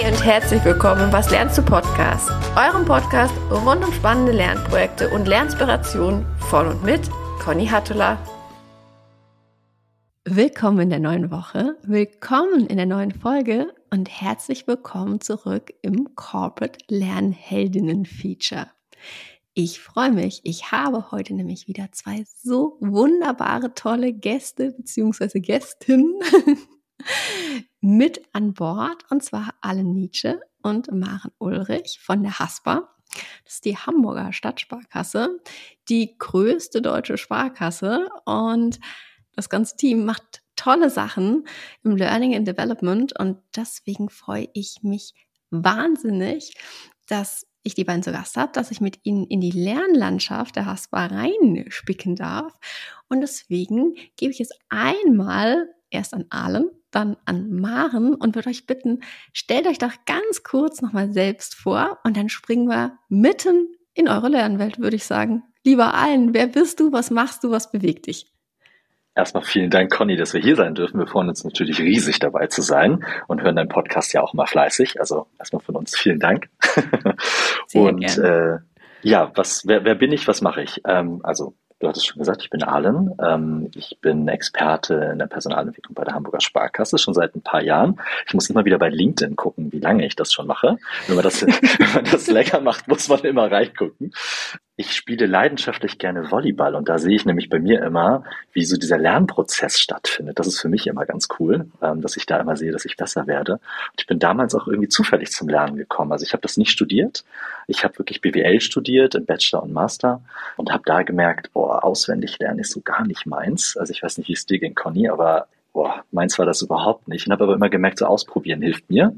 und herzlich willkommen im Was lernst du Podcast, eurem Podcast rund um spannende Lernprojekte und Lerninspiration von und mit Conny Hattula. Willkommen in der neuen Woche, willkommen in der neuen Folge und herzlich willkommen zurück im Corporate Lernheldinnen Feature. Ich freue mich, ich habe heute nämlich wieder zwei so wunderbare, tolle Gäste bzw. Gästinnen mit an Bord, und zwar Allen Nietzsche und Maren Ulrich von der Haspa. Das ist die Hamburger Stadtsparkasse, die größte deutsche Sparkasse, und das ganze Team macht tolle Sachen im Learning and Development, und deswegen freue ich mich wahnsinnig, dass ich die beiden zu Gast habe, dass ich mit ihnen in die Lernlandschaft der Haspa reinspicken darf, und deswegen gebe ich es einmal erst an Allen, dann an Maren und würde euch bitten, stellt euch doch ganz kurz nochmal selbst vor und dann springen wir mitten in eure Lernwelt, würde ich sagen. Lieber Allen, wer bist du, was machst du, was bewegt dich? Erstmal vielen Dank, Conny, dass wir hier sein dürfen. Wir freuen uns natürlich riesig, dabei zu sein und hören deinen Podcast ja auch mal fleißig. Also erstmal von uns vielen Dank. Sehr und gerne. Wer bin ich, was mache ich? Du hattest schon gesagt, ich bin Allen. Ich bin Experte in der Personalentwicklung bei der Hamburger Sparkasse schon seit ein paar Jahren. Ich muss immer wieder bei LinkedIn gucken, wie lange ich das schon mache. Wenn man das länger macht, muss man immer reingucken. Ich spiele leidenschaftlich gerne Volleyball, und da sehe ich nämlich bei mir immer, wie so dieser Lernprozess stattfindet. Das ist für mich immer ganz cool, dass ich da immer sehe, dass ich besser werde. Und ich bin damals auch irgendwie zufällig zum Lernen gekommen. Also ich habe das nicht studiert. Ich habe wirklich BWL studiert, im Bachelor und Master, und habe da gemerkt, auswendig lernen ist so gar nicht meins. Also ich weiß nicht, wie es dir ging, Conny, aber meins war das überhaupt nicht. Und habe aber immer gemerkt, so ausprobieren hilft mir.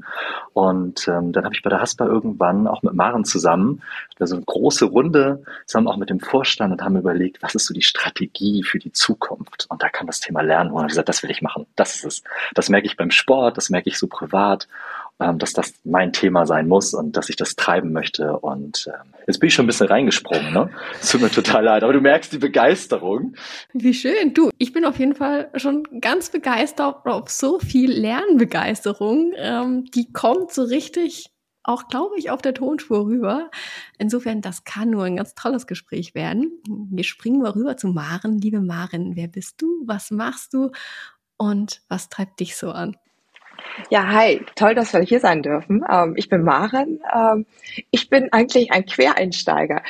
Und dann habe ich bei der Haspa irgendwann auch mit Maren zusammen so eine große Runde zusammen auch mit dem Vorstand und haben überlegt, was ist so die Strategie für die Zukunft. Und da kam das Thema Lernen, und ich habe gesagt, das will ich machen. Das ist es. Das merke ich beim Sport, das merke ich so privat, dass das mein Thema sein muss und dass ich das treiben möchte. Und jetzt bin ich schon ein bisschen reingesprungen, ne? Es tut mir total leid, aber du merkst die Begeisterung. Wie schön. Du, ich bin auf jeden Fall schon ganz begeistert auf so viel Lernbegeisterung. Die kommt so richtig, auch glaube ich, auf der Tonspur rüber. Insofern, das kann nur ein ganz tolles Gespräch werden. Wir springen mal rüber zu Maren. Liebe Maren, wer bist du? Was machst du? Und was treibt dich so an? Ja, hi, toll, dass wir hier sein dürfen. Ich bin Maren. Ich bin eigentlich ein Quereinsteiger.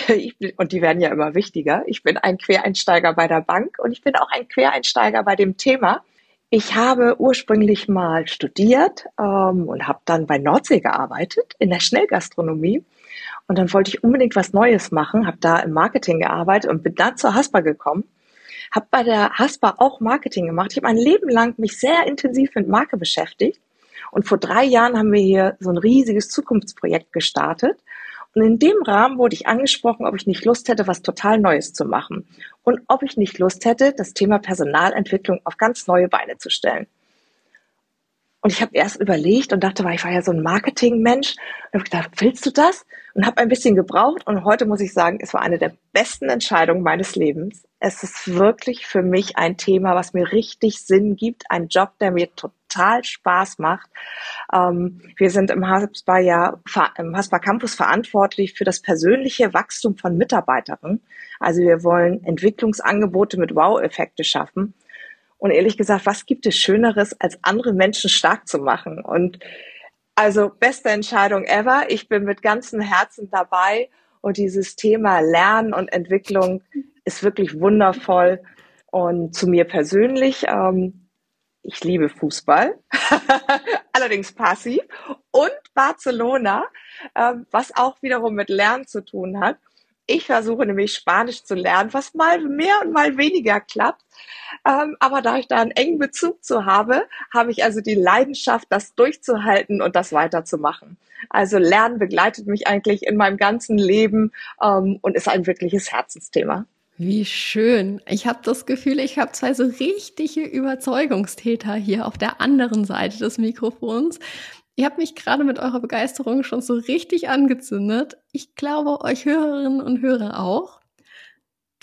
Und die werden ja immer wichtiger. Ich bin ein Quereinsteiger bei der Bank, und ich bin auch ein Quereinsteiger bei dem Thema. Ich habe ursprünglich mal studiert und habe dann bei Nordsee gearbeitet, in der Schnellgastronomie. Und dann wollte ich unbedingt was Neues machen, habe da im Marketing gearbeitet und bin dann zur Haspa gekommen. Habe bei der Haspa auch Marketing gemacht. Ich habe mein Leben lang mich sehr intensiv mit Marke beschäftigt. Und vor 3 Jahren haben wir hier so ein riesiges Zukunftsprojekt gestartet. Und in dem Rahmen wurde ich angesprochen, ob ich nicht Lust hätte, was total Neues zu machen. Und ob ich nicht Lust hätte, das Thema Personalentwicklung auf ganz neue Beine zu stellen. Und ich habe erst überlegt und dachte, weil ich war ja so ein Marketing-Mensch, und habe gedacht, willst du das? Und habe ein bisschen gebraucht, und heute muss ich sagen, es war eine der besten Entscheidungen meines Lebens. Es ist wirklich für mich ein Thema, was mir richtig Sinn gibt, ein Job, der mir total Spaß macht. Wir sind im Haspa Campus verantwortlich für das persönliche Wachstum von Mitarbeiterinnen. Also wir wollen Entwicklungsangebote mit Wow-Effekte schaffen. Und ehrlich gesagt, was gibt es Schöneres, als andere Menschen stark zu machen? Und also beste Entscheidung ever. Ich bin mit ganzem Herzen dabei, und dieses Thema Lernen und Entwicklung ist wirklich wundervoll. Und zu mir persönlich, ich liebe Fußball, allerdings passiv, und Barcelona, was auch wiederum mit Lernen zu tun hat. Ich versuche nämlich Spanisch zu lernen, was mal mehr und mal weniger klappt. Aber da ich da einen engen Bezug zu habe, habe ich also die Leidenschaft, das durchzuhalten und das weiterzumachen. Also Lernen begleitet mich eigentlich in meinem ganzen Leben und ist ein wirkliches Herzensthema. Wie schön. Ich habe das Gefühl, ich habe zwei so richtige Überzeugungstäter hier auf der anderen Seite des Mikrofons. Ihr habt mich gerade mit eurer Begeisterung schon so richtig angezündet. Ich glaube, euch Hörerinnen und Hörer auch.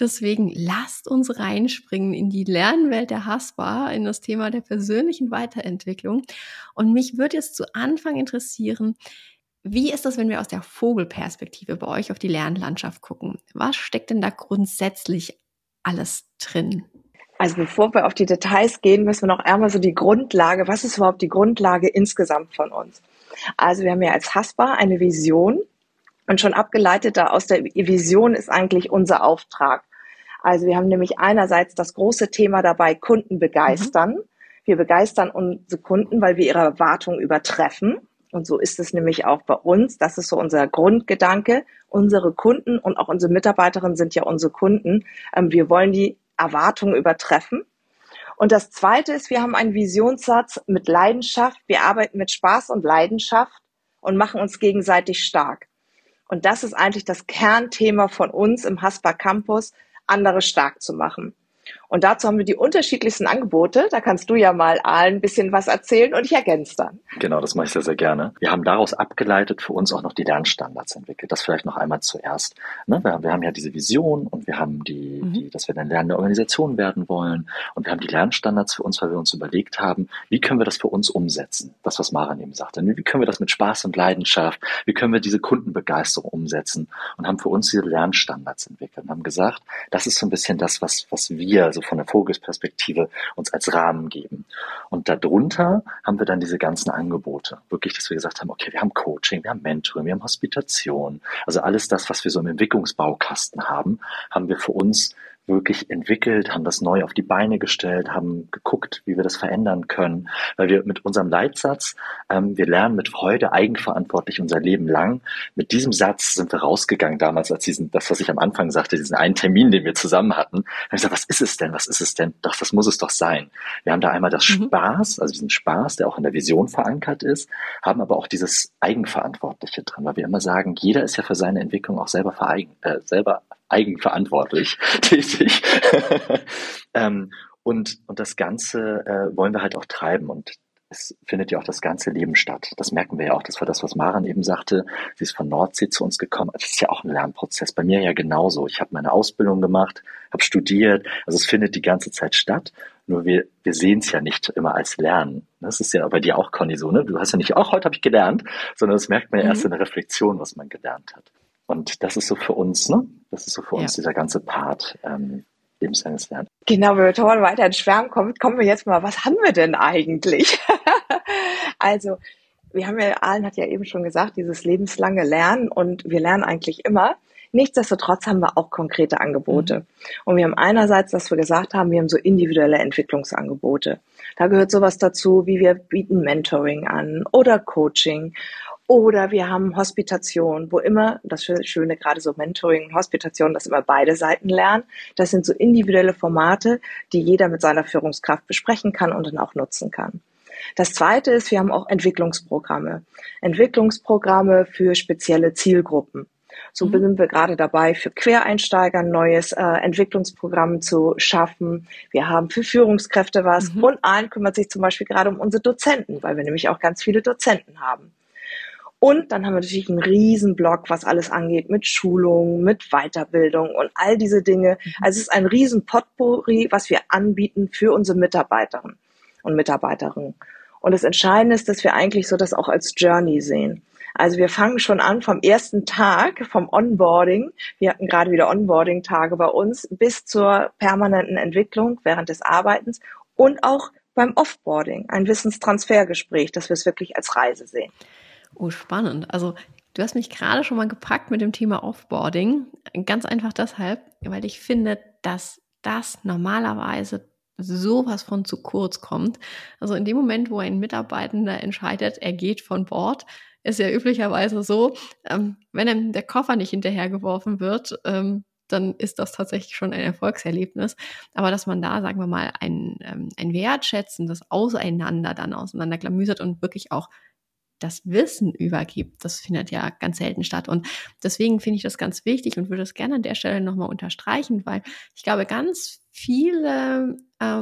Deswegen lasst uns reinspringen in die Lernwelt der Haspa, in das Thema der persönlichen Weiterentwicklung. Und mich würde jetzt zu Anfang interessieren, wie ist das, wenn wir aus der Vogelperspektive bei euch auf die Lernlandschaft gucken? Was steckt denn da grundsätzlich alles drin? Also bevor wir auf die Details gehen, müssen wir noch einmal so die Grundlage, was ist überhaupt die Grundlage insgesamt von uns? Also wir haben ja als Haspa eine Vision und schon abgeleitet da aus der Vision ist eigentlich unser Auftrag. Also wir haben nämlich einerseits das große Thema dabei, Kunden begeistern. Wir begeistern unsere Kunden, weil wir ihre Erwartungen übertreffen. Und so ist es nämlich auch bei uns. Das ist so unser Grundgedanke. Unsere Kunden und auch unsere Mitarbeiterinnen sind ja unsere Kunden. Wir wollen die Erwartungen übertreffen. Und das Zweite ist, wir haben einen Visionssatz mit Leidenschaft. Wir arbeiten mit Spaß und Leidenschaft und machen uns gegenseitig stark. Und das ist eigentlich das Kernthema von uns im Haspa Campus, andere stark zu machen. Und dazu haben wir die unterschiedlichsten Angebote. Da kannst du ja mal ein bisschen was erzählen und ich ergänze dann. Genau, das mache ich sehr, sehr gerne. Wir haben daraus abgeleitet für uns auch noch die Lernstandards entwickelt. Das vielleicht noch einmal zuerst. Wir haben ja diese Vision und wir haben dass wir eine lernende Organisation werden wollen. Und wir haben die Lernstandards für uns, weil wir uns überlegt haben, wie können wir das für uns umsetzen? Das, was Maren eben sagte. Wie können wir das mit Spaß und Leidenschaft, wie können wir diese Kundenbegeisterung umsetzen? Und haben für uns diese Lernstandards entwickelt und haben gesagt, das ist so ein bisschen das, was wir also von der Vogelsperspektive uns als Rahmen geben. Und darunter haben wir dann diese ganzen Angebote. Wirklich, dass wir gesagt haben, okay, wir haben Coaching, wir haben Mentoring, wir haben Hospitation. Also alles das, was wir so im Entwicklungsbaukasten haben, haben wir für uns wirklich entwickelt, haben das neu auf die Beine gestellt, haben geguckt, wie wir das verändern können, weil wir mit unserem Leitsatz, wir lernen mit Freude eigenverantwortlich unser Leben lang. Mit diesem Satz sind wir rausgegangen damals, als das, was ich am Anfang sagte, diesen einen Termin, den wir zusammen hatten. Da habe ich gesagt, was ist es denn? Doch, das muss es doch sein. Wir haben da einmal das Spaß, also diesen Spaß, der auch in der Vision verankert ist, haben aber auch dieses Eigenverantwortliche drin, weil wir immer sagen, jeder ist ja für seine Entwicklung auch selber eigenverantwortlich tätig. Und das Ganze wollen wir halt auch treiben und es findet ja auch das ganze Leben statt. Das merken wir ja auch. Das war das, was Maren eben sagte. Sie ist von Nordsee zu uns gekommen. Das ist ja auch ein Lernprozess. Bei mir ja genauso. Ich habe meine Ausbildung gemacht, habe studiert. Also es findet die ganze Zeit statt. Nur wir sehen es ja nicht immer als Lernen. Das ist ja bei dir auch, Conny, so, ne? Du hast ja nicht, heute habe ich gelernt, sondern das merkt man ja erst in der Reflexion, was man gelernt hat. Und das ist so für uns, ne? Das ist so für uns dieser ganze Part lebenslanges Lernen. Genau, bevor wir weiter ins Schwärmen kommen wir jetzt mal, was haben wir denn eigentlich? Also, wir haben ja, Alan hat ja eben schon gesagt, dieses lebenslange Lernen und wir lernen eigentlich immer. Nichtsdestotrotz haben wir auch konkrete Angebote. Und wir haben einerseits, dass wir gesagt haben, wir haben so individuelle Entwicklungsangebote. Da gehört sowas dazu, wie wir bieten Mentoring an oder Coaching. Oder wir haben Hospitation, wo immer, das Schöne gerade so Mentoring und Hospitation, dass immer beide Seiten lernen. Das sind so individuelle Formate, die jeder mit seiner Führungskraft besprechen kann und dann auch nutzen kann. Das Zweite ist, wir haben auch Entwicklungsprogramme. Entwicklungsprogramme für spezielle Zielgruppen. So sind wir gerade dabei, für Quereinsteiger ein neues Entwicklungsprogramm zu schaffen. Wir haben für Führungskräfte was. Und Alan kümmert sich zum Beispiel gerade um unsere Dozenten, weil wir nämlich auch ganz viele Dozenten haben. Und dann haben wir natürlich einen Riesenblock, was alles angeht, mit Schulungen, mit Weiterbildung und all diese Dinge. Also es ist ein riesen Potpourri, was wir anbieten für unsere Mitarbeiterinnen und Mitarbeiterinnen. Und das Entscheidende ist, dass wir eigentlich so das auch als Journey sehen. Also wir fangen schon an vom ersten Tag, vom Onboarding. Wir hatten gerade wieder Onboarding-Tage bei uns, bis zur permanenten Entwicklung während des Arbeitens und auch beim Offboarding, ein Wissenstransfergespräch, dass wir es wirklich als Reise sehen. Oh, spannend. Also du hast mich gerade schon mal gepackt mit dem Thema Offboarding. Ganz einfach deshalb, weil ich finde, dass das normalerweise sowas von zu kurz kommt. Also in dem Moment, wo ein Mitarbeitender entscheidet, er geht von Bord, ist ja üblicherweise so, wenn ihm der Koffer nicht hinterhergeworfen wird, dann ist das tatsächlich schon ein Erfolgserlebnis. Aber dass man da, sagen wir mal, ein wertschätzendes Auseinander dann auseinanderklamüsert und wirklich auch das Wissen übergibt, das findet ja ganz selten statt. Und deswegen finde ich das ganz wichtig und würde es gerne an der Stelle nochmal unterstreichen, weil ich glaube, ganz viele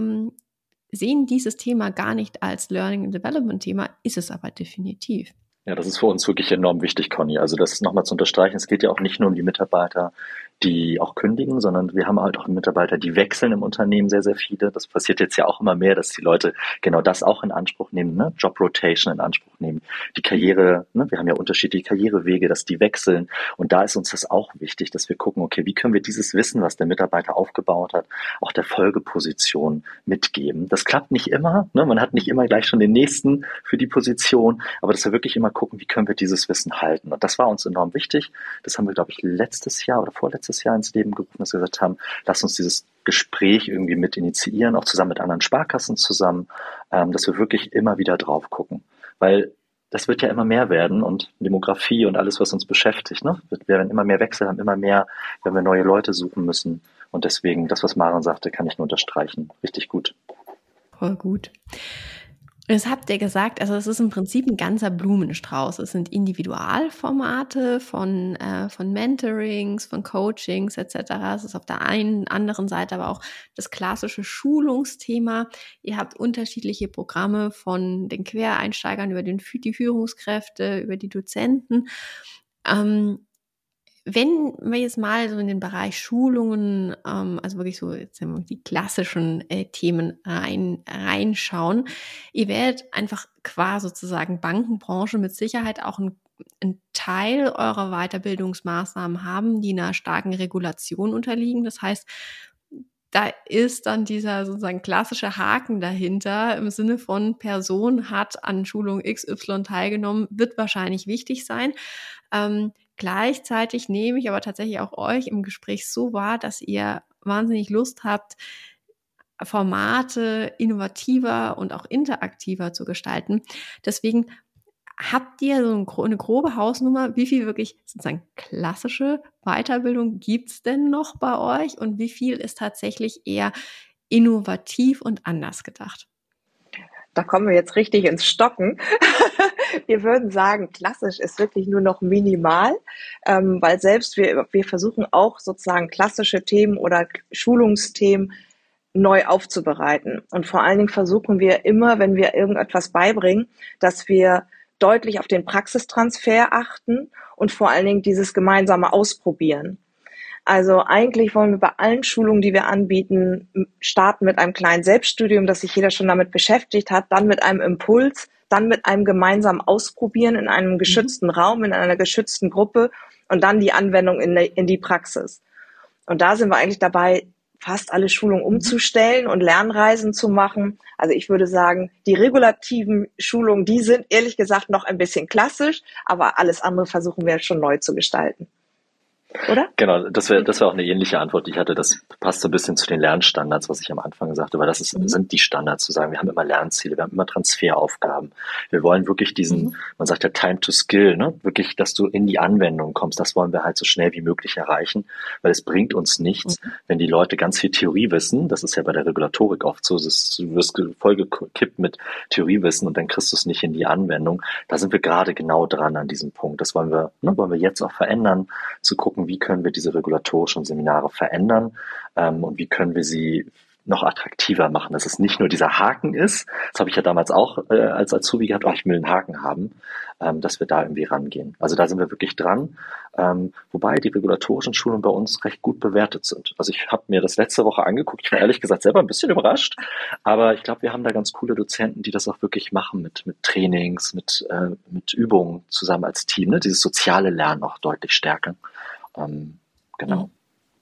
sehen dieses Thema gar nicht als Learning and Development Thema, ist es aber definitiv. Ja, das ist für uns wirklich enorm wichtig, Conny. Also das nochmal zu unterstreichen, es geht ja auch nicht nur um die Mitarbeiter, die auch kündigen, sondern wir haben halt auch Mitarbeiter, die wechseln im Unternehmen sehr, sehr viele. Das passiert jetzt ja auch immer mehr, dass die Leute genau das auch in Anspruch nehmen, ne? Job Rotation in Anspruch nehmen, die Karriere, ne? Wir haben ja unterschiedliche Karrierewege, dass die wechseln. Und da ist uns das auch wichtig, dass wir gucken, okay, wie können wir dieses Wissen, was der Mitarbeiter aufgebaut hat, auch der Folgeposition mitgeben. Das klappt nicht immer, ne? Man hat nicht immer gleich schon den nächsten für die Position, aber dass wir wirklich immer gucken, wie können wir dieses Wissen halten. Und das war uns enorm wichtig. Das haben wir, glaube ich, letztes Jahr oder vorletztes Jahr ins Leben gerufen, dass wir gesagt haben, lass uns dieses Gespräch irgendwie mit initiieren, auch zusammen mit anderen Sparkassen zusammen, dass wir wirklich immer wieder drauf gucken. Weil das wird ja immer mehr werden und Demografie und alles, was uns beschäftigt, ne? Wir werden immer mehr Wechsel haben, immer mehr, wenn wir neue Leute suchen müssen. Und deswegen, das, was Maren sagte, kann ich nur unterstreichen. Richtig gut. Voll gut. Das habt ihr gesagt, also es ist im Prinzip ein ganzer Blumenstrauß. Es sind Individualformate von Mentorings, von Coachings etc. Es ist auf der einen anderen Seite aber auch das klassische Schulungsthema. Ihr habt unterschiedliche Programme von den Quereinsteigern über die Führungskräfte, über die Dozenten. Wenn wir jetzt mal so in den Bereich Schulungen, also wirklich so jetzt die klassischen Themen reinschauen, ihr werdet einfach qua sozusagen Bankenbranche mit Sicherheit auch einen Teil eurer Weiterbildungsmaßnahmen haben, die einer starken Regulation unterliegen. Das heißt, da ist dann dieser sozusagen klassische Haken dahinter im Sinne von Person hat an Schulung XY teilgenommen, wird wahrscheinlich wichtig sein. Gleichzeitig nehme ich aber tatsächlich auch euch im Gespräch so wahr, dass ihr wahnsinnig Lust habt, Formate innovativer und auch interaktiver zu gestalten. Deswegen habt ihr so eine grobe Hausnummer, wie viel wirklich sozusagen klassische Weiterbildung gibt's denn noch bei euch und wie viel ist tatsächlich eher innovativ und anders gedacht? Da kommen wir jetzt richtig ins Stocken. Wir würden sagen, klassisch ist wirklich nur noch minimal, weil selbst wir versuchen auch sozusagen klassische Themen oder Schulungsthemen neu aufzubereiten. Und vor allen Dingen versuchen wir immer, wenn wir irgendetwas beibringen, dass wir deutlich auf den Praxistransfer achten und vor allen Dingen dieses gemeinsame Ausprobieren. Also eigentlich wollen wir bei allen Schulungen, die wir anbieten, starten mit einem kleinen Selbststudium, dass sich jeder schon damit beschäftigt hat, dann mit einem Impuls, dann mit einem gemeinsamen Ausprobieren in einem geschützten Raum, in einer geschützten Gruppe und dann die Anwendung in die Praxis. Und da sind wir eigentlich dabei, fast alle Schulungen umzustellen und Lernreisen zu machen. Also ich würde sagen, die regulativen Schulungen, die sind ehrlich gesagt noch ein bisschen klassisch, aber alles andere versuchen wir schon neu zu gestalten. Oder? Genau, das wäre auch eine ähnliche Antwort, die ich hatte. Das passt so ein bisschen zu den Lernstandards, was ich am Anfang sagte, weil sind die Standards zu sagen. Wir haben immer Lernziele, wir haben immer Transferaufgaben. Wir wollen wirklich man sagt ja Time to Skill, ne? Wirklich, dass du in die Anwendung kommst. Das wollen wir halt so schnell wie möglich erreichen, weil es bringt uns nichts, wenn die Leute ganz viel Theorie wissen. Das ist ja bei der Regulatorik oft so. Du wirst vollgekippt mit Theoriewissen und dann kriegst du es nicht in die Anwendung. Da sind wir gerade genau dran an diesem Punkt. Das wollen wir jetzt auch verändern, zu gucken, wie können wir diese regulatorischen Seminare verändern und wie können wir sie noch attraktiver machen, dass es nicht nur dieser Haken ist, das habe ich ja damals auch als Azubi gehabt, ich will einen Haken haben, dass wir da irgendwie rangehen. Also da sind wir wirklich dran, wobei die regulatorischen Schulungen bei uns recht gut bewertet sind. Also ich habe mir das letzte Woche angeguckt, ich war ehrlich gesagt selber ein bisschen überrascht, aber ich glaube, wir haben da ganz coole Dozenten, die das auch wirklich machen mit Trainings, mit Übungen zusammen als Team, ne? Dieses soziale Lernen auch deutlich stärken. Genau.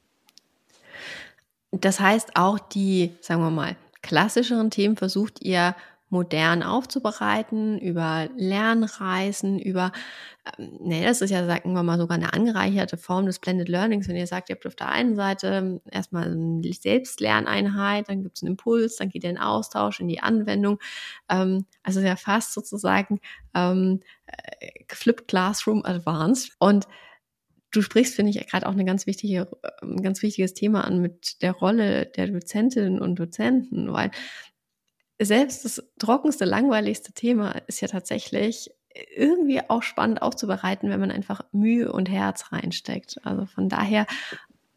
Das heißt, auch die, sagen wir mal, klassischeren Themen versucht ihr modern aufzubereiten, über Lernreisen, das ist ja, sagen wir mal, sogar eine angereicherte Form des Blended Learnings, wenn ihr sagt, ihr habt auf der einen Seite erstmal eine Selbstlerneinheit, dann gibt es einen Impuls, dann geht ihr in den Austausch, in die Anwendung, also ja fast sozusagen Flipped Classroom Advanced. Und du sprichst, finde ich, gerade auch ein ganz wichtiges Thema an mit der Rolle der Dozentinnen und Dozenten, weil selbst das trockenste, langweiligste Thema ist ja tatsächlich irgendwie auch spannend aufzubereiten, wenn man einfach Mühe und Herz reinsteckt. Also von daher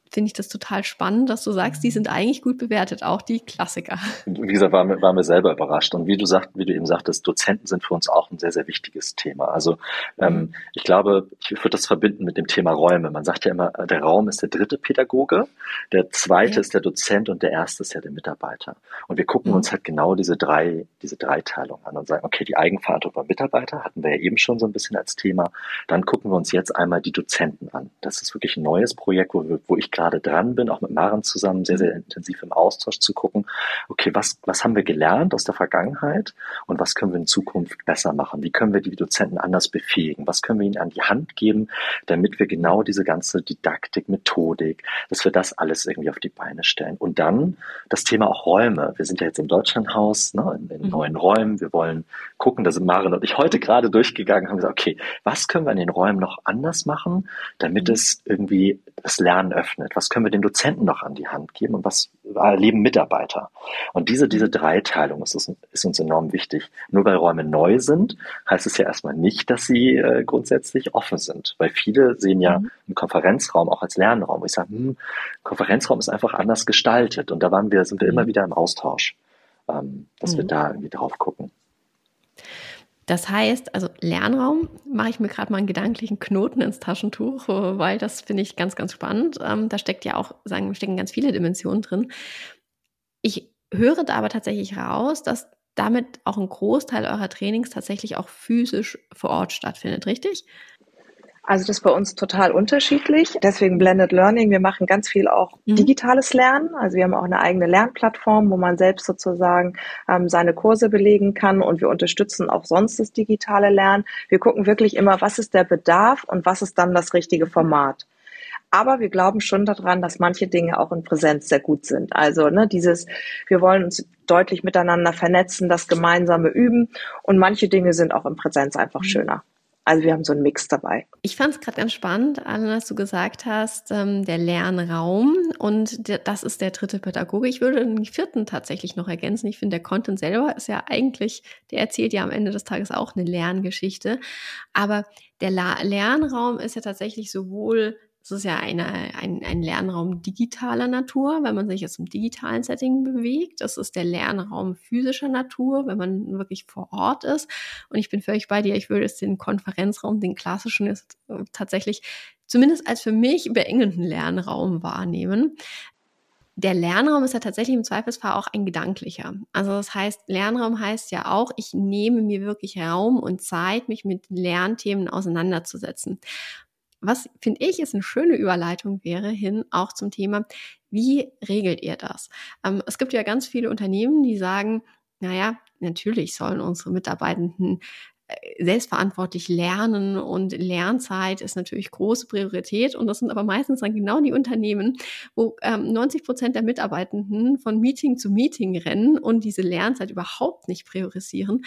finde ich das total spannend, dass du sagst, die sind eigentlich gut bewertet, auch die Klassiker. Wie gesagt, waren wir selber überrascht. Und wie du eben sagtest, Dozenten sind für uns auch ein sehr, sehr wichtiges Thema. Also ich glaube, ich würde das verbinden mit dem Thema Räume. Man sagt ja immer, der Raum ist der dritte Pädagoge, der zweite ist der Dozent und der erste ist ja der Mitarbeiter. Und wir gucken uns halt genau diese Dreiteilung an und sagen, okay, die Eigenverantwortung beim Mitarbeiter hatten wir ja eben schon so ein bisschen als Thema. Dann gucken wir uns jetzt einmal die Dozenten an. Das ist wirklich ein neues Projekt, wo ich gerade dran bin, auch mit Maren zusammen sehr, sehr intensiv im Austausch zu gucken, okay, was haben wir gelernt aus der Vergangenheit und was können wir in Zukunft besser machen? Wie können wir die Dozenten anders befähigen? Was können wir ihnen an die Hand geben, damit wir genau diese ganze Didaktik, Methodik, dass wir das alles irgendwie auf die Beine stellen? Und dann das Thema auch Räume. Wir sind ja jetzt im Deutschlandhaus, ne, in neuen Räumen. Wir wollen gucken, da sind Maren und ich heute gerade durchgegangen, haben gesagt, okay, was können wir in den Räumen noch anders machen, damit es irgendwie das Lernen öffnet? Was können wir den Dozenten noch an die Hand geben und was erleben Mitarbeiter? Und diese Dreiteilung ist uns enorm wichtig. Nur weil Räume neu sind, heißt es ja erstmal nicht, dass sie grundsätzlich offen sind. Weil viele sehen ja einen Konferenzraum auch als Lernraum. Ich sage, Konferenzraum ist einfach anders gestaltet. Und da sind wir immer wieder im Austausch, dass wir da irgendwie drauf gucken. Das heißt, also Lernraum mache ich mir gerade mal einen gedanklichen Knoten ins Taschentuch, weil das finde ich ganz, ganz spannend. Da stecken ganz viele Dimensionen drin. Ich höre da aber tatsächlich raus, dass damit auch ein Großteil eurer Trainings tatsächlich auch physisch vor Ort stattfindet, richtig? Also das ist bei uns total unterschiedlich. Deswegen Blended Learning. Wir machen ganz viel auch digitales Lernen. Also wir haben auch eine eigene Lernplattform, wo man selbst sozusagen seine Kurse belegen kann. Und wir unterstützen auch sonst das digitale Lernen. Wir gucken wirklich immer, was ist der Bedarf und was ist dann das richtige Format. Aber wir glauben schon daran, dass manche Dinge auch in Präsenz sehr gut sind. Also wir wollen uns deutlich miteinander vernetzen, das gemeinsame Üben. Und manche Dinge sind auch in Präsenz einfach schöner. Also wir haben so einen Mix dabei. Ich fand es gerade ganz spannend, Alan, dass du gesagt hast, der Lernraum und das ist der dritte Pädagoge. Ich würde den vierten tatsächlich noch ergänzen. Ich finde, der Content selber ist ja eigentlich, der erzählt ja am Ende des Tages auch eine Lerngeschichte. Aber der Lernraum ist ja tatsächlich sowohl, es ist ja ein Lernraum digitaler Natur, wenn man sich jetzt im digitalen Setting bewegt. Das ist der Lernraum physischer Natur, wenn man wirklich vor Ort ist. Und ich bin völlig bei dir. Ich würde jetzt den Konferenzraum, den klassischen, jetzt tatsächlich zumindest als für mich beengenden Lernraum wahrnehmen. Der Lernraum ist ja tatsächlich im Zweifelsfall auch ein gedanklicher. Also das heißt, Lernraum heißt ja auch, ich nehme mir wirklich Raum und Zeit, mich mit Lernthemen auseinanderzusetzen. Was, finde ich, ist eine schöne Überleitung wäre hin auch zum Thema, wie regelt ihr das? Es gibt ja ganz viele Unternehmen, die sagen, naja, natürlich sollen unsere Mitarbeitenden selbstverantwortlich lernen und Lernzeit ist natürlich große Priorität und das sind aber meistens dann genau die Unternehmen, wo 90% der Mitarbeitenden von Meeting zu Meeting rennen und diese Lernzeit überhaupt nicht priorisieren.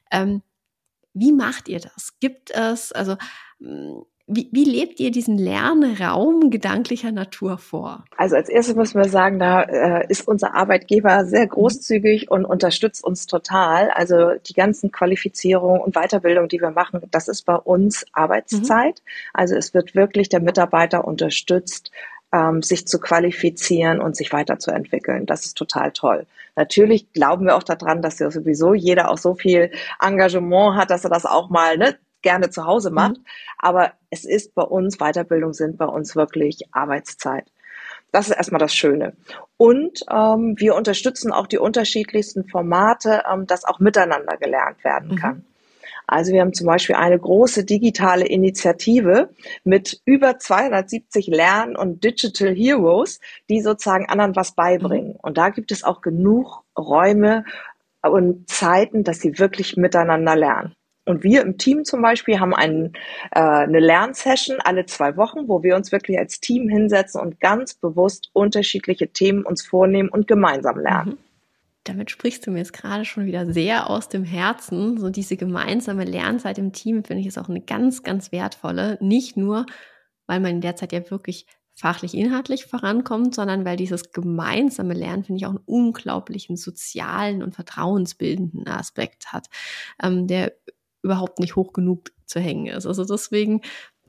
Wie macht ihr das? Gibt es, also wie lebt ihr diesen Lernraum gedanklicher Natur vor? Also als erstes müssen wir sagen, da ist unser Arbeitgeber sehr großzügig und unterstützt uns total. Also die ganzen Qualifizierungen und Weiterbildung, die wir machen, das ist bei uns Arbeitszeit. Also es wird wirklich der Mitarbeiter unterstützt, sich zu qualifizieren und sich weiterzuentwickeln. Das ist total toll. Natürlich glauben wir auch daran, dass ja sowieso jeder auch so viel Engagement hat, dass er das auch mal gerne zu Hause macht. Aber es ist bei uns, Weiterbildung sind bei uns wirklich Arbeitszeit. Das ist erstmal das Schöne. Und wir unterstützen auch die unterschiedlichsten Formate, dass auch miteinander gelernt werden kann. Also wir haben zum Beispiel eine große digitale Initiative mit über 270 Lern- und Digital Heroes, die sozusagen anderen was beibringen. Und da gibt es auch genug Räume und Zeiten, dass sie wirklich miteinander lernen. Und wir im Team zum Beispiel haben eine Lernsession alle 2 Wochen, wo wir uns wirklich als Team hinsetzen und ganz bewusst unterschiedliche Themen uns vornehmen und gemeinsam lernen. Damit sprichst du mir jetzt gerade schon wieder sehr aus dem Herzen. So diese gemeinsame Lernzeit im Team finde ich ist auch eine ganz, ganz wertvolle. Nicht nur, weil man in der Zeit ja wirklich fachlich, inhaltlich vorankommt, sondern weil dieses gemeinsame Lernen, finde ich, auch einen unglaublichen sozialen und vertrauensbildenden Aspekt hat, der überhaupt nicht hoch genug zu hängen ist. Also deswegen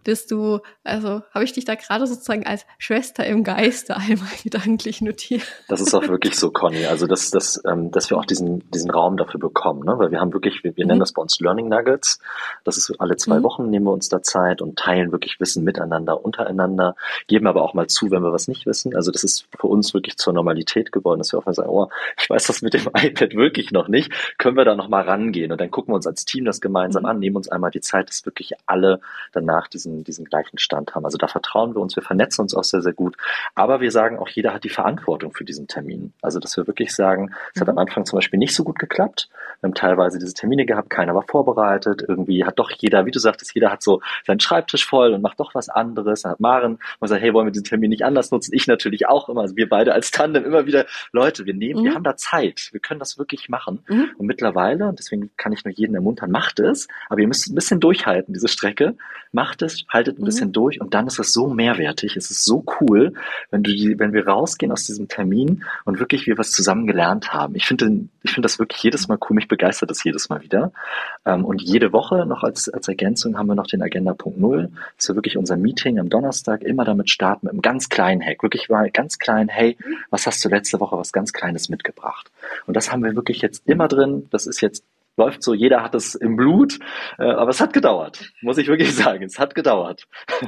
Also habe ich dich da gerade sozusagen als Schwester im Geiste einmal gedanklich notiert. Das ist auch wirklich so, Conny. Also, dass wir auch diesen Raum dafür bekommen, ne? Weil wir haben wirklich, wir nennen das bei uns Learning Nuggets. Das ist alle 2 Wochen nehmen wir uns da Zeit und teilen wirklich Wissen miteinander, untereinander, geben aber auch mal zu, wenn wir was nicht wissen. Also, das ist für uns wirklich zur Normalität geworden, dass wir auch mal sagen, oh, ich weiß das mit dem iPad wirklich noch nicht. Können wir da noch mal rangehen? Und dann gucken wir uns als Team das gemeinsam an, nehmen uns einmal die Zeit, dass wirklich alle danach diesen gleichen Stand haben. Also da vertrauen wir uns, wir vernetzen uns auch sehr, sehr gut. Aber wir sagen auch, jeder hat die Verantwortung für diesen Termin. Also dass wir wirklich sagen, es hat am Anfang zum Beispiel nicht so gut geklappt. Wir haben teilweise diese Termine gehabt, keiner war vorbereitet. Irgendwie hat doch jeder, wie du sagtest, jeder hat so seinen Schreibtisch voll und macht doch was anderes. Dann hat Maren gesagt, hey, wollen wir diesen Termin nicht anders nutzen? Ich natürlich auch immer. Also wir beide als Tandem immer wieder, Leute, wir haben da Zeit. Wir können das wirklich machen. Und mittlerweile, und deswegen kann ich nur jeden ermuntern, macht es, aber ihr müsst ein bisschen durchhalten, diese Strecke. Macht es, haltet ein bisschen durch und dann ist es so mehrwertig. Es ist so cool, wenn wir rausgehen aus diesem Termin und wirklich wir was zusammen gelernt haben. Ich finde das wirklich jedes Mal cool. Mich begeistert das jedes Mal wieder. Und jede Woche noch als Ergänzung haben wir noch den Agenda Punkt 0. Das ist wirklich unser Meeting am Donnerstag. Immer damit starten mit einem ganz kleinen Hack. Wirklich mal ganz klein, hey, was hast du letzte Woche was ganz Kleines mitgebracht? Und das haben wir wirklich jetzt immer drin. Das ist jetzt läuft so, jeder hat es im Blut, aber es hat gedauert, muss ich wirklich sagen, es hat gedauert.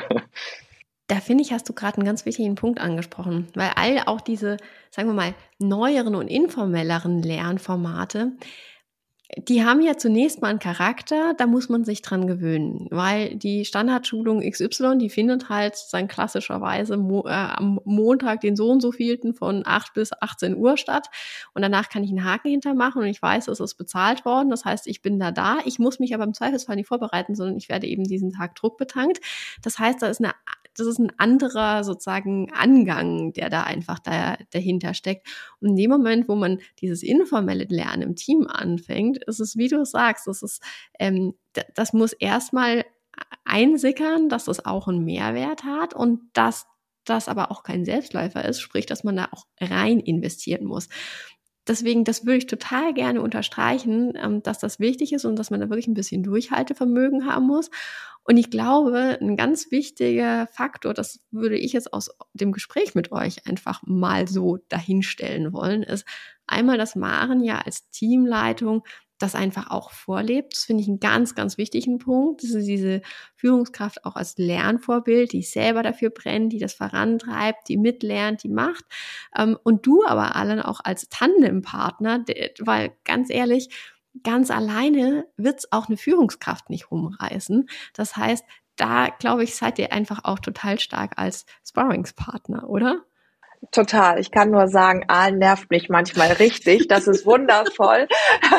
Da finde ich, hast du gerade einen ganz wichtigen Punkt angesprochen, weil all auch diese, sagen wir mal, neueren und informelleren Lernformate, die haben ja zunächst mal einen Charakter, da muss man sich dran gewöhnen, weil die Standardschulung XY, die findet halt sozusagen klassischerweise am Montag, den so und so vielten von 8 bis 18 Uhr statt und danach kann ich einen Haken hintermachen und ich weiß, es ist bezahlt worden, das heißt, ich bin da, ich muss mich aber im Zweifelsfall nicht vorbereiten, sondern ich werde eben diesen Tag druckbetankt. Das heißt, das ist ein anderer sozusagen Angang, der da einfach dahinter steckt. Und in dem Moment, wo man dieses informelle Lernen im Team anfängt, ist es, wie du sagst, das muss erstmal einsickern, dass es auch einen Mehrwert hat und dass das aber auch kein Selbstläufer ist, sprich, dass man da auch rein investieren muss. Deswegen, das würde ich total gerne unterstreichen, dass das wichtig ist und dass man da wirklich ein bisschen Durchhaltevermögen haben muss. Und ich glaube, ein ganz wichtiger Faktor, das würde ich jetzt aus dem Gespräch mit euch einfach mal so dahinstellen wollen, ist einmal, dass Maren ja als Teamleitung das einfach auch vorlebt. Das finde ich einen ganz, ganz wichtigen Punkt. Das ist diese Führungskraft auch als Lernvorbild, die selber dafür brennt, die das vorantreibt, die mitlernt, die macht. Und du aber allen auch als Tandempartner, weil ganz ehrlich, ganz alleine wird's auch eine Führungskraft nicht rumreißen. Das heißt, da, glaube ich, seid ihr einfach auch total stark als Sparringspartner, oder? Total. Ich kann nur sagen, Aalen nervt mich manchmal richtig. Das ist wundervoll.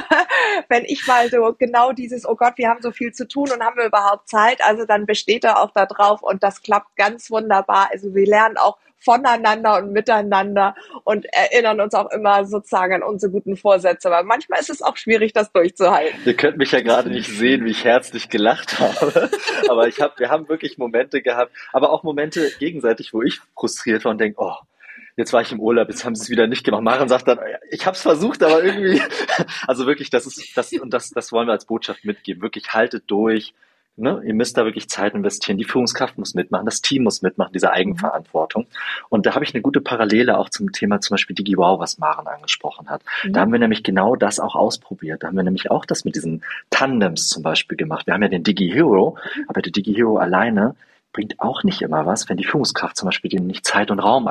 Wenn ich mal so genau dieses, oh Gott, wir haben so viel zu tun und haben wir überhaupt Zeit? Also dann besteht er auch da drauf und das klappt ganz wunderbar. Also wir lernen auch voneinander und miteinander und erinnern uns auch immer sozusagen an unsere guten Vorsätze. Aber manchmal ist es auch schwierig, das durchzuhalten. Ihr könnt mich ja gerade nicht sehen, wie ich herzlich gelacht habe. Aber wir haben wirklich Momente gehabt, aber auch Momente gegenseitig, wo ich frustriert war und denke, oh, jetzt war ich im Urlaub, jetzt haben sie es wieder nicht gemacht. Maren sagt dann, ich habe es versucht, aber irgendwie, also wirklich, das wollen wir als Botschaft mitgeben. Wirklich haltet durch. Ne? Ihr müsst da wirklich Zeit investieren. Die Führungskraft muss mitmachen, das Team muss mitmachen, diese Eigenverantwortung. Und da habe ich eine gute Parallele auch zum Thema zum Beispiel DigiWow, was Maren angesprochen hat. Da haben wir nämlich genau das auch ausprobiert. Da haben wir nämlich auch das mit diesen Tandems zum Beispiel gemacht. Wir haben ja den DigiHero, aber der DigiHero alleine bringt auch nicht immer was, wenn die Führungskraft zum Beispiel denen nicht Zeit und Raum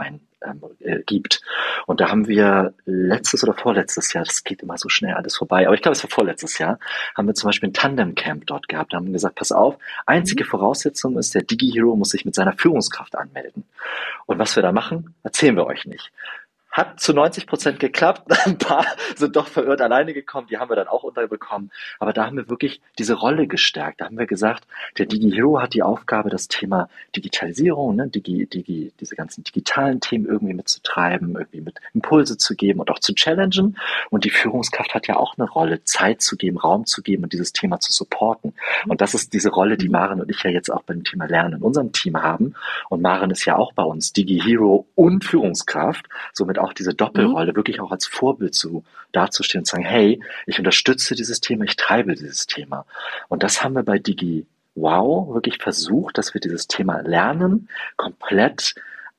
gibt. Und da haben wir letztes oder vorletztes Jahr, das geht immer so schnell alles vorbei, aber ich glaube, es war vorletztes Jahr, haben wir zum Beispiel ein Tandem-Camp dort gehabt. Da haben wir gesagt, pass auf, einzige Voraussetzung ist, der DigiHero muss sich mit seiner Führungskraft anmelden. Und was wir da machen, erzählen wir euch nicht. Hat zu 90% geklappt. Ein paar sind doch verirrt alleine gekommen. Die haben wir dann auch unterbekommen. Aber da haben wir wirklich diese Rolle gestärkt. Da haben wir gesagt, der DigiHero hat die Aufgabe, das Thema Digitalisierung, ne, diese ganzen digitalen Themen irgendwie mitzutreiben, irgendwie mit Impulse zu geben und auch zu challengen. Und die Führungskraft hat ja auch eine Rolle, Zeit zu geben, Raum zu geben und dieses Thema zu supporten. Und das ist diese Rolle, die Maren und ich ja jetzt auch beim Thema Lernen in unserem Team haben. Und Maren ist ja auch bei uns DigiHero und Führungskraft, somit auch diese Doppelrolle, wirklich auch als Vorbild dazustehen und zu sagen, hey, ich unterstütze dieses Thema, ich treibe dieses Thema. Und das haben wir bei DigiWow Wow wirklich versucht, dass wir dieses Thema Lernen komplett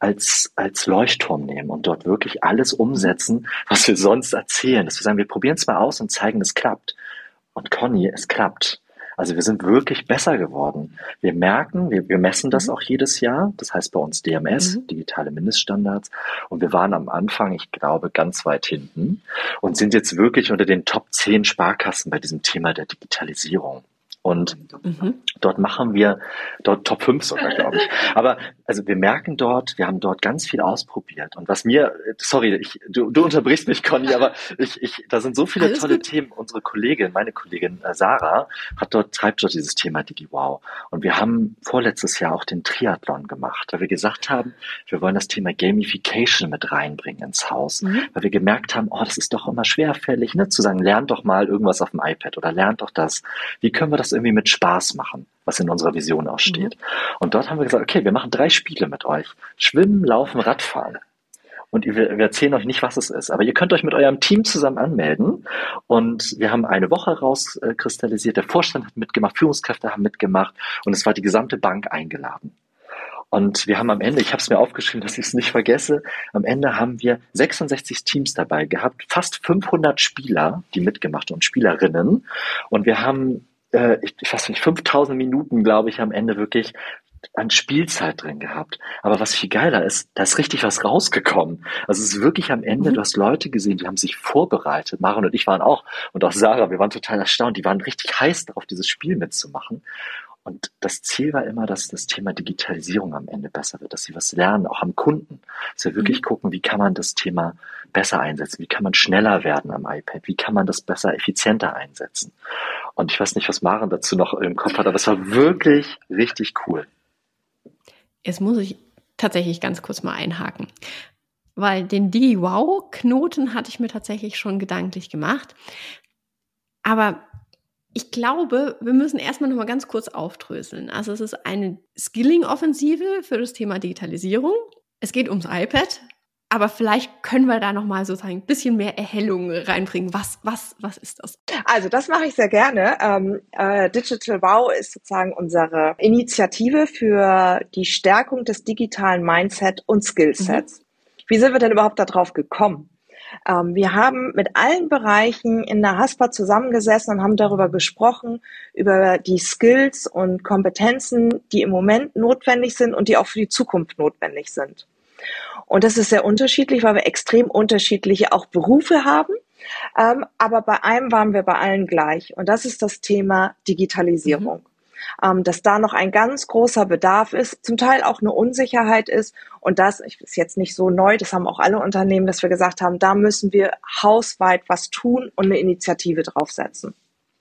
als Leuchtturm nehmen und dort wirklich alles umsetzen, was wir sonst erzählen. Dass wir sagen, wir probieren es mal aus und zeigen, es klappt. Und Conny, es klappt. Also wir sind wirklich besser geworden. Wir merken, wir messen das auch jedes Jahr. Das heißt bei uns DMS, digitale Mindeststandards. Und wir waren am Anfang, ich glaube, ganz weit hinten und sind jetzt wirklich unter den Top 10 Sparkassen bei diesem Thema der Digitalisierung. Und dort machen wir, dort Top 5 sogar, glaube ich. Aber also wir merken dort, wir haben dort ganz viel ausprobiert. Und was mir, sorry, du unterbrichst mich, Conny, aber da sind so viele Alles tolle gut. Themen. Unsere Kollegin, meine Kollegin Sarah, treibt dort dieses Thema DigiWow. Und wir haben vorletztes Jahr auch den Triathlon gemacht, weil wir gesagt haben, wir wollen das Thema Gamification mit reinbringen ins Haus. Weil wir gemerkt haben, oh, das ist doch immer schwerfällig, ne? Zu sagen, lernt doch mal irgendwas auf dem iPad oder lernt doch das. Wie können wir das irgendwie mit Spaß machen, was in unserer Vision auch steht? Und dort haben wir gesagt, okay, wir machen 3 Spiele mit euch. Schwimmen, Laufen, Radfahren. Und wir erzählen euch nicht, was es ist. Aber ihr könnt euch mit eurem Team zusammen anmelden. Und wir haben eine Woche rauskristallisiert. Der Vorstand hat mitgemacht, Führungskräfte haben mitgemacht. Und es war die gesamte Bank eingeladen. Und wir haben am Ende, ich habe es mir aufgeschrieben, dass ich es nicht vergesse, am Ende haben wir 66 Teams dabei gehabt, fast 500 Spieler, die mitgemacht und Spielerinnen. Und wir haben, ich weiß nicht, 5000 Minuten, glaube ich, am Ende wirklich an Spielzeit drin gehabt. Aber was viel geiler ist, da ist richtig was rausgekommen. Also es ist wirklich am Ende, du hast Leute gesehen, die haben sich vorbereitet. Maren und ich waren auch, und auch Sarah, wir waren total erstaunt. Die waren richtig heiß darauf, dieses Spiel mitzumachen. Und das Ziel war immer, dass das Thema Digitalisierung am Ende besser wird, dass sie was lernen, auch am Kunden. Dass wir wirklich gucken, wie kann man das Thema besser einsetzen, wie kann man schneller werden am iPad, wie kann man das besser, effizienter einsetzen. Und ich weiß nicht, was Maren dazu noch im Kopf hat, aber es war wirklich richtig cool. Jetzt muss ich tatsächlich ganz kurz mal einhaken, weil den DigiWow-Knoten hatte ich mir tatsächlich schon gedanklich gemacht. Aber ich glaube, wir müssen erstmal noch mal ganz kurz aufdröseln. Also es ist eine Skilling-Offensive für das Thema Digitalisierung. Es geht ums iPad, aber vielleicht können wir da noch mal sozusagen ein bisschen mehr Erhellung reinbringen. Was ist das? Also das mache ich sehr gerne. Digital Wow ist sozusagen unsere Initiative für die Stärkung des digitalen Mindset und Skillsets. Wie sind wir denn überhaupt darauf gekommen? Wir haben mit allen Bereichen in der HASPA zusammengesessen und haben darüber gesprochen, über die Skills und Kompetenzen, die im Moment notwendig sind und die auch für die Zukunft notwendig sind. Und das ist sehr unterschiedlich, weil wir extrem unterschiedliche auch Berufe haben. Aber bei einem waren wir bei allen gleich. Und das ist das Thema Digitalisierung. Dass da noch ein ganz großer Bedarf ist, zum Teil auch eine Unsicherheit ist. Und das ist jetzt nicht so neu, das haben auch alle Unternehmen, dass wir gesagt haben, da müssen wir hausweit was tun und eine Initiative draufsetzen.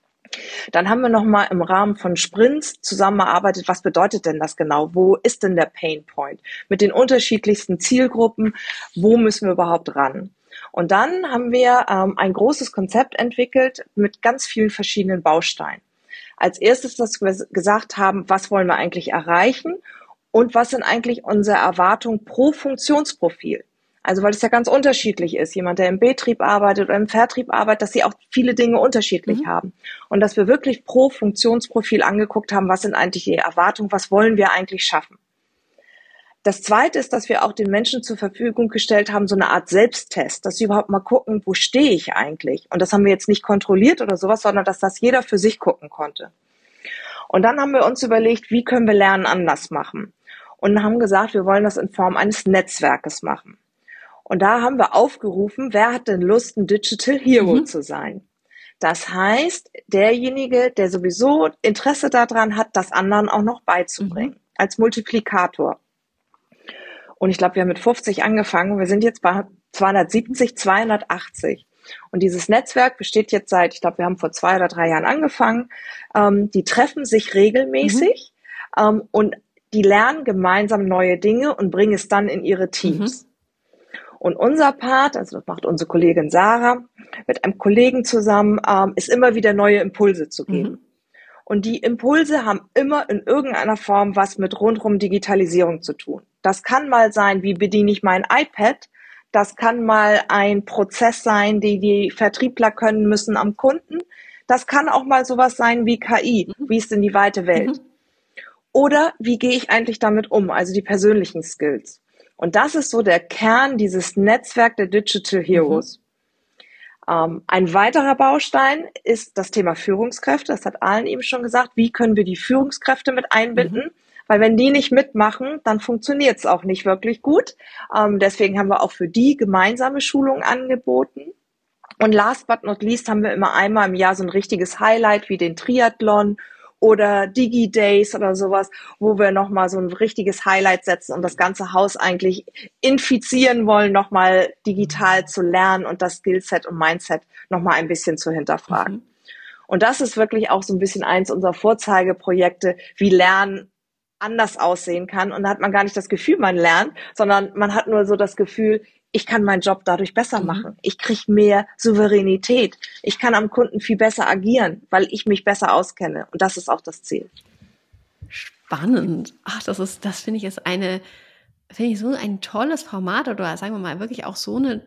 Dann haben wir nochmal im Rahmen von Sprints zusammengearbeitet, was bedeutet denn das genau? Wo ist denn der Pain Point? Mit den unterschiedlichsten Zielgruppen, wo müssen wir überhaupt ran? Und dann haben wir ein großes Konzept entwickelt mit ganz vielen verschiedenen Bausteinen. Als erstes, dass wir gesagt haben, was wollen wir eigentlich erreichen und was sind eigentlich unsere Erwartungen pro Funktionsprofil. Also weil es ja ganz unterschiedlich ist. Jemand, der im Betrieb arbeitet oder im Vertrieb arbeitet, dass sie auch viele Dinge unterschiedlich haben. Und dass wir wirklich pro Funktionsprofil angeguckt haben, was sind eigentlich die Erwartungen, was wollen wir eigentlich schaffen. Das Zweite ist, dass wir auch den Menschen zur Verfügung gestellt haben, so eine Art Selbsttest, dass sie überhaupt mal gucken, wo stehe ich eigentlich? Und das haben wir jetzt nicht kontrolliert oder sowas, sondern dass das jeder für sich gucken konnte. Und dann haben wir uns überlegt, wie können wir Lernen anders machen? Und haben gesagt, wir wollen das in Form eines Netzwerkes machen. Und da haben wir aufgerufen, wer hat denn Lust, ein Digital Hero zu sein? Das heißt, derjenige, der sowieso Interesse daran hat, das anderen auch noch beizubringen, als Multiplikator. Und ich glaube, wir haben mit 50 angefangen. Wir sind jetzt bei 270, 280. Und dieses Netzwerk besteht jetzt seit, ich glaube, wir haben vor 2 oder 3 Jahren angefangen. Die treffen sich regelmäßig und die lernen gemeinsam neue Dinge und bringen es dann in ihre Teams. Und unser Part, also das macht unsere Kollegin Sarah, mit einem Kollegen zusammen, ist immer wieder neue Impulse zu geben. Und die Impulse haben immer in irgendeiner Form was mit rundrum Digitalisierung zu tun. Das kann mal sein, wie bediene ich mein iPad? Das kann mal ein Prozess sein, den die Vertriebler können müssen am Kunden. Das kann auch mal sowas sein wie KI, wie ist denn die weite Welt? Oder wie gehe ich eigentlich damit um? Also die persönlichen Skills. Und das ist so der Kern dieses Netzwerk der Digital Heroes. Ein weiterer Baustein ist das Thema Führungskräfte. Das hat Alan eben schon gesagt. Wie können wir die Führungskräfte mit einbinden? Weil wenn die nicht mitmachen, dann funktioniert es auch nicht wirklich gut. Deswegen haben wir auch für die gemeinsame Schulungen angeboten. Und last but not least haben wir immer einmal im Jahr so ein richtiges Highlight wie den Triathlon oder Digi-Days oder sowas, wo wir nochmal so ein richtiges Highlight setzen und das ganze Haus eigentlich infizieren wollen, nochmal digital zu lernen und das Skillset und Mindset nochmal ein bisschen zu hinterfragen. Und das ist wirklich auch so ein bisschen eins unserer Vorzeigeprojekte, wie Lernen anders aussehen kann. Und da hat man gar nicht das Gefühl, man lernt, sondern man hat nur so das Gefühl, ich kann meinen Job dadurch besser machen. Ich kriege mehr Souveränität. Ich kann am Kunden viel besser agieren, weil ich mich besser auskenne. Und das ist auch das Ziel. Spannend. Ach, das finde ich so ein tolles Format oder sagen wir mal wirklich auch so ein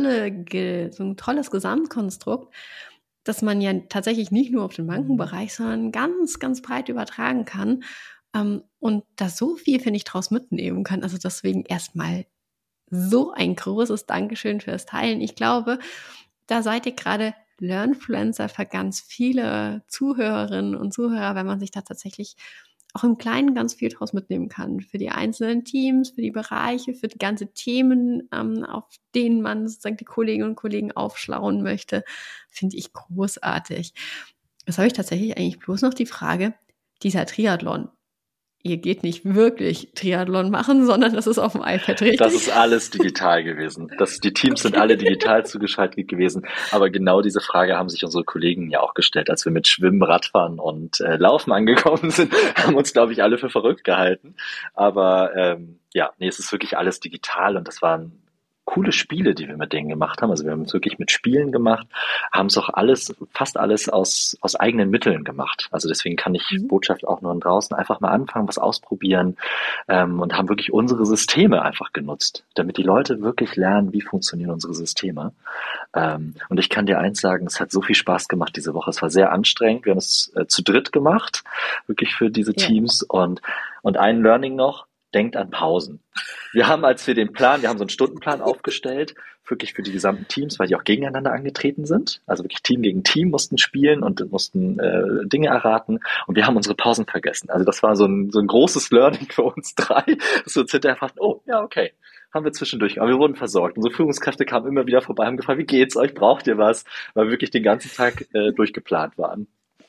tolles Gesamtkonstrukt, dass man ja tatsächlich nicht nur auf den Bankenbereich, sondern ganz, ganz breit übertragen kann und da so viel, finde ich, draus mitnehmen kann. Also deswegen erstmal so ein großes Dankeschön fürs Teilen. Ich glaube, da seid ihr gerade Learnfluencer für ganz viele Zuhörerinnen und Zuhörer, wenn man sich da tatsächlich auch im Kleinen ganz viel draus mitnehmen kann. Für die einzelnen Teams, für die Bereiche, für die ganzen Themen, auf denen man sozusagen die Kolleginnen und Kollegen aufschlauen möchte, finde ich großartig. Jetzt habe ich tatsächlich eigentlich bloß noch die Frage, dieser Triathlon. Ihr geht nicht wirklich Triathlon machen, sondern das ist auf dem iPad, richtig? Das ist alles digital gewesen. Die Teams sind alle digital zugeschaltet gewesen. Aber genau diese Frage haben sich unsere Kollegen ja auch gestellt, als wir mit Schwimmen, Radfahren und Laufen angekommen sind, haben uns, glaube ich, alle für verrückt gehalten. Aber es ist wirklich alles digital und das waren coole Spiele, die wir mit denen gemacht haben. Also wir haben es wirklich mit Spielen gemacht, haben es auch fast alles aus eigenen Mitteln gemacht. Also deswegen kann ich Botschaft auch nur draußen einfach mal anfangen, was ausprobieren und haben wirklich unsere Systeme einfach genutzt, damit die Leute wirklich lernen, wie funktionieren unsere Systeme. Und ich kann dir eins sagen, es hat so viel Spaß gemacht diese Woche. Es war sehr anstrengend. Wir haben es zu dritt gemacht, wirklich für diese Teams. Und ein Learning noch, denkt an Pausen. Wir haben, wir haben so einen Stundenplan aufgestellt, wirklich für die gesamten Teams, weil die auch gegeneinander angetreten sind. Also wirklich Team gegen Team mussten spielen und mussten Dinge erraten. Und wir haben unsere Pausen vergessen. Also das war so ein großes Learning für uns drei, dass wir uns hinterher fragten, oh, ja, okay, haben wir zwischendurch. Aber wir wurden versorgt. Unsere Führungskräfte kamen immer wieder vorbei, haben gefragt, wie geht's euch? Braucht ihr was? Weil wir wirklich den ganzen Tag durchgeplant waren.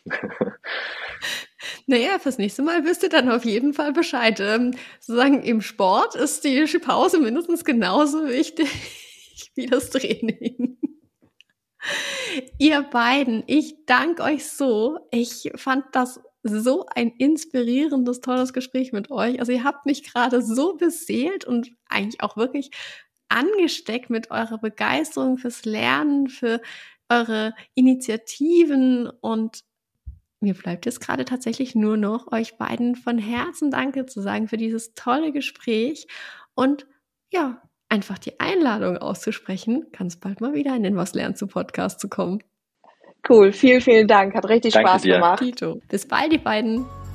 Naja, fürs nächste Mal wisst ihr dann auf jeden Fall Bescheid. Sozusagen im Sport ist die Pause mindestens genauso wichtig wie das Training. Ihr beiden, ich danke euch so. Ich fand das so ein inspirierendes, tolles Gespräch mit euch. Also ihr habt mich gerade so beseelt und eigentlich auch wirklich angesteckt mit eurer Begeisterung fürs Lernen, für eure Initiativen und mir bleibt jetzt gerade tatsächlich nur noch, euch beiden von Herzen Danke zu sagen für dieses tolle Gespräch und ja, einfach die Einladung auszusprechen, ganz bald mal wieder in den Was lernst du Podcast zu kommen. Cool, vielen, vielen Dank. Hat richtig Spaß gemacht. Tito. Bis bald, die beiden.